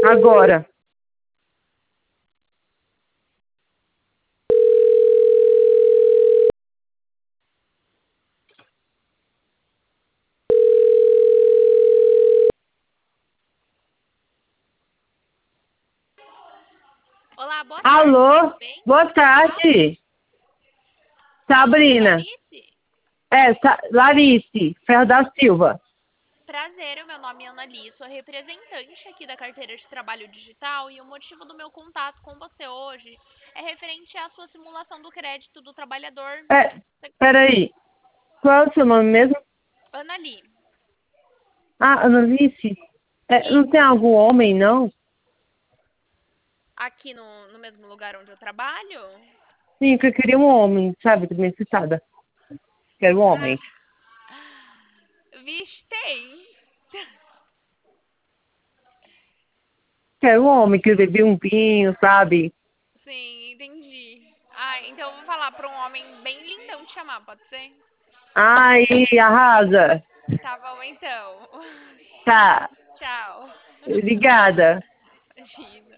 Agora. Olá, boa tarde, Alô? tudo bem? Boa tarde. Falando com a Sabrina. Larice? Larice, Ferro da Silva. Prazer, o meu nome é Annali, sou representante aqui da carteira de trabalho digital e o motivo do meu contato com você hoje é referente à sua simulação do crédito do trabalhador. Peraí. Qual é o seu nome mesmo? Annali, Analice. Não tem isso. algum homem, não? Aqui no mesmo lugar onde eu trabalho? Sim, porque eu queria um homem, sabe? Tô meio excitada. Quero um homem. Vixe, tem. Quero um homem que bebia um vinho, sabe? Sim, entendi. Ah, então eu vou falar para um homem bem lindão te chamar, pode ser? Ai, arrasa. Tá bom, então. Tá. Tchau. Obrigada. Imagina.